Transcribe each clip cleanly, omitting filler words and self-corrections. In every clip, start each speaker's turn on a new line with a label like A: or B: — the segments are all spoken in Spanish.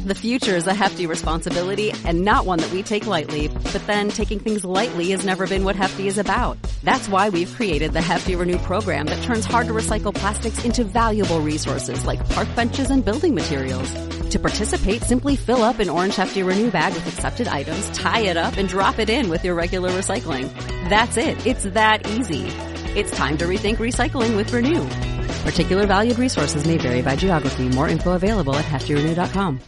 A: The future is a hefty responsibility and not one that we take lightly. But then taking things lightly has never been what Hefty is about. That's why we've created the Hefty Renew program that turns hard to recycle plastics into valuable resources like park benches and building materials. To participate, simply fill up an orange Hefty Renew bag with accepted items, tie it up, and drop it in with your regular recycling. That's it. It's that easy. It's time to rethink recycling with Renew. Particular valued resources may vary by geography. More info available at heftyrenew.com.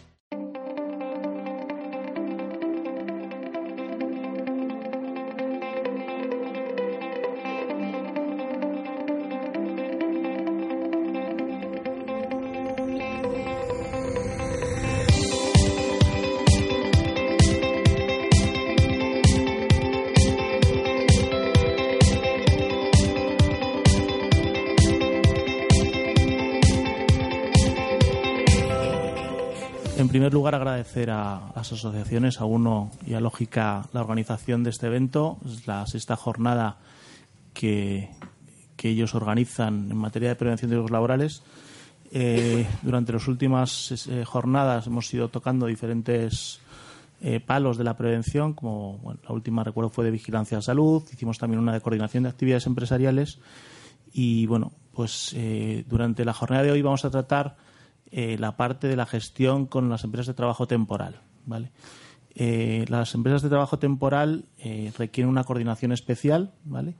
B: En primer lugar, agradecer a las asociaciones, a UNO y a Lógica, la organización de este evento. Es la sexta jornada que ellos organizan en materia de prevención de riesgos laborales. Durante las últimas jornadas hemos ido tocando diferentes palos de la prevención, como la última, recuerdo, fue de vigilancia a salud. Hicimos también una de coordinación de actividades empresariales. Y durante la jornada de hoy vamos a tratar la parte de la gestión con las empresas de trabajo temporal, ¿vale? Las empresas de trabajo temporal requieren una coordinación especial, ¿vale?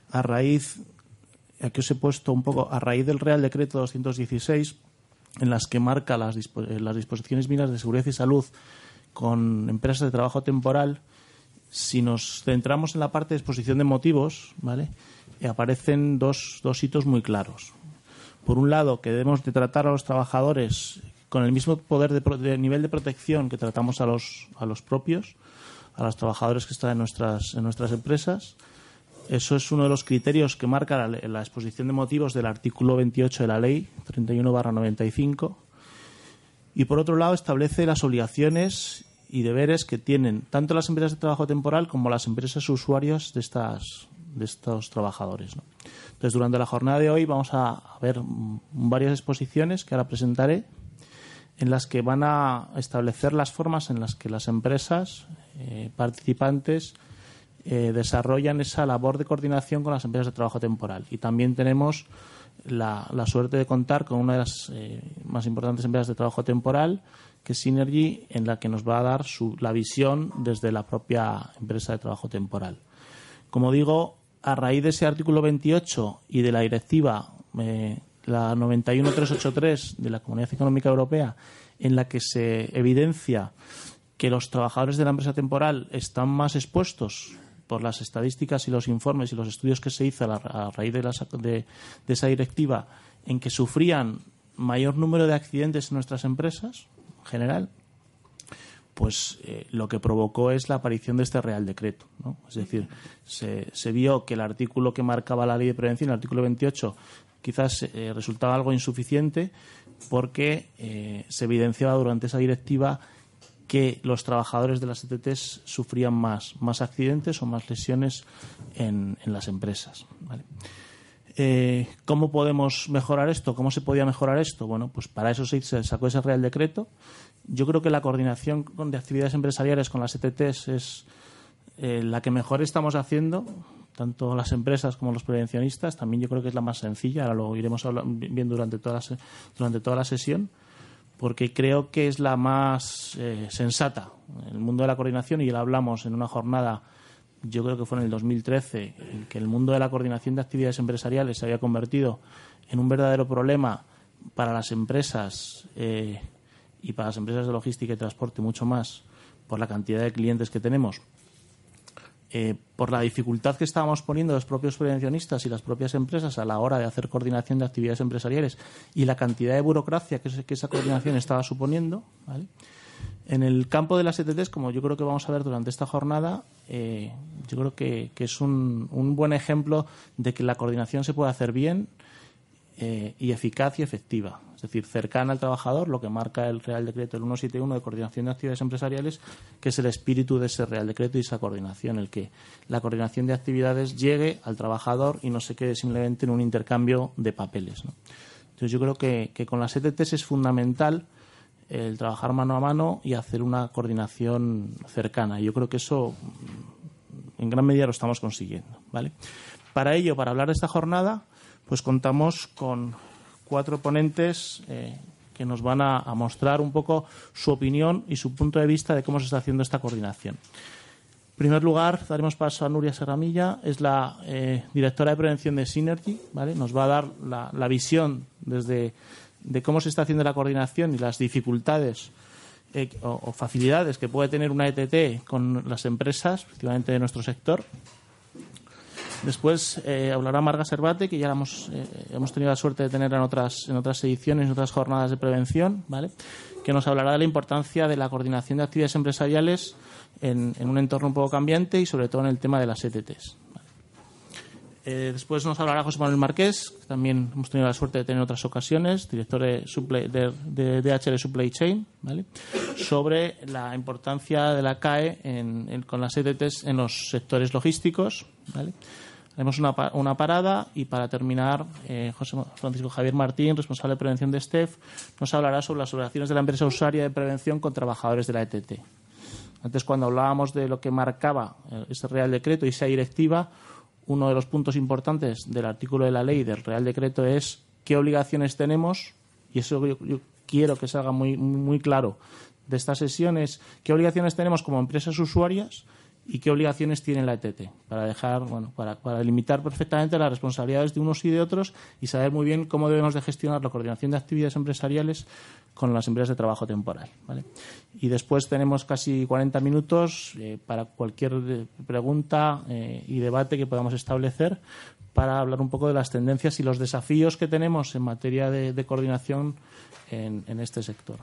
B: Aquí os he puesto un poco a raíz del Real Decreto 216, en las que marca las disposiciones mínimas de seguridad y salud con empresas de trabajo temporal. Si nos centramos en la parte de exposición de motivos, ¿vale? Aparecen dos hitos muy claros. Por un lado, que debemos de tratar a los trabajadores con el mismo poder de nivel de protección que tratamos a los propios, a los trabajadores que están en nuestras empresas. Eso es uno de los criterios que marca la exposición de motivos del artículo 28 de la Ley 31/95. Y por otro lado, establece las obligaciones y deberes que tienen tanto las empresas de trabajo temporal como las empresas usuarias de estos trabajadores, ¿no? Entonces, durante la jornada de hoy vamos a ver varias exposiciones que ahora presentaré, en las que van a establecer las formas en las que las empresas participantes desarrollan esa labor de coordinación con las empresas de trabajo temporal. Y también tenemos la suerte de contar con una de las más importantes empresas de trabajo temporal, que es Synergy, en la que nos va a dar la visión desde la propia empresa de trabajo temporal. Como digo, a raíz de ese artículo 28 y de la directiva la 91/383 de la Comunidad Económica Europea, en la que se evidencia que los trabajadores de la empresa temporal están más expuestos por las estadísticas y los informes y los estudios que se hizo a raíz de esa directiva, en que sufrían mayor número de accidentes en nuestras empresas en general, pues lo que provocó es la aparición de este Real Decreto, ¿no? Es decir, se vio que el artículo que marcaba la Ley de Prevención, el artículo 28, quizás resultaba algo insuficiente, porque se evidenciaba durante esa directiva que los trabajadores de las ETTs sufrían más accidentes o más lesiones en las empresas, ¿vale? ¿Cómo podemos mejorar esto? ¿Cómo se podía mejorar esto? Bueno, pues para eso se sacó ese Real Decreto. Yo creo que la coordinación de actividades empresariales con las ETTs es la que mejor estamos haciendo, tanto las empresas como los prevencionistas. También yo creo que es la más sencilla. Ahora lo iremos viendo durante toda la sesión, porque creo que es la más sensata en el mundo de la coordinación, y ya hablamos en una jornada, yo creo que fue en el 2013, en que el mundo de la coordinación de actividades empresariales se había convertido en un verdadero problema para las empresas y para las empresas de logística y transporte mucho más, por la cantidad de clientes que tenemos, por la dificultad que estábamos poniendo los propios prevencionistas y las propias empresas a la hora de hacer coordinación de actividades empresariales y la cantidad de burocracia que esa coordinación estaba suponiendo, ¿vale? En el campo de las ETTs, como yo creo que vamos a ver durante esta jornada, yo creo que es un buen ejemplo de que la coordinación se puede hacer bien y eficaz y efectiva. Es decir, cercana al trabajador, lo que marca el Real Decreto, el 171 de coordinación de actividades empresariales, que es el espíritu de ese Real Decreto y esa coordinación, el que la coordinación de actividades llegue al trabajador y no se quede simplemente en un intercambio de papeles, ¿no? Entonces yo creo que con las ETTs es fundamental el trabajar mano a mano y hacer una coordinación cercana. Yo creo que eso en gran medida lo estamos consiguiendo, ¿vale? Para ello, para hablar de esta jornada, pues contamos con 4 ponentes que nos van a mostrar un poco su opinión y su punto de vista de cómo se está haciendo esta coordinación. En primer lugar, daremos paso a Núria Serramilla, es la directora de prevención de Synergy, ¿vale? Nos va a dar la visión de cómo se está haciendo la coordinación y las dificultades o facilidades que puede tener una ETT con las empresas, principalmente de nuestro sector. Después hablará Marga Servate, que ya hemos tenido la suerte de tener en otras ediciones, en otras jornadas de prevención, ¿vale? Que nos hablará de la importancia de la coordinación de actividades empresariales en un entorno un poco cambiante y sobre todo en el tema de las ETTs. ¿Vale? Después nos hablará José Manuel Marqués, que también hemos tenido la suerte de tener en otras ocasiones, director de DHL Supply Chain, ¿vale? Sobre la importancia de la CAE con las ETTs en los sectores logísticos, ¿vale? Haremos una parada y para terminar, José Francisco Javier Martín, responsable de prevención de STEF, nos hablará sobre las obligaciones de la empresa usuaria de prevención con trabajadores de la ETT. Antes, cuando hablábamos de lo que marcaba ese Real Decreto y esa directiva, uno de los puntos importantes del artículo de la ley del Real Decreto es qué obligaciones tenemos, y eso yo quiero que salga muy, muy claro de estas sesiones, qué obligaciones tenemos como empresas usuarias y qué obligaciones tiene la ETT, para delimitar perfectamente las responsabilidades de unos y de otros y saber muy bien cómo debemos de gestionar la coordinación de actividades empresariales con las empresas de trabajo temporal, ¿vale? Y después tenemos casi 40 minutos para cualquier pregunta y debate que podamos establecer para hablar un poco de las tendencias y los desafíos que tenemos en materia de coordinación en este sector.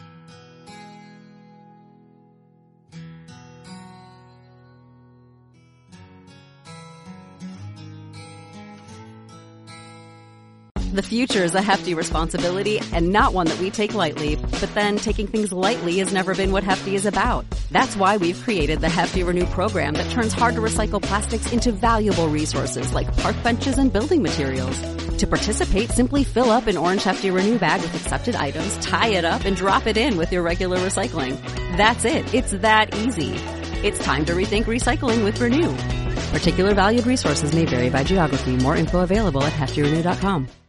A: The future is a hefty responsibility and not one that we take lightly, but then taking things lightly has never been what Hefty is about. That's why we've created the Hefty Renew program that turns hard-to-recycle plastics into valuable resources like park benches and building materials. To participate, simply fill up an orange Hefty Renew bag with accepted items, tie it up, and drop it in with your regular recycling. That's it. It's that easy. It's time to rethink recycling with Renew. Particular valued resources may vary by geography. More info available at heftyrenew.com.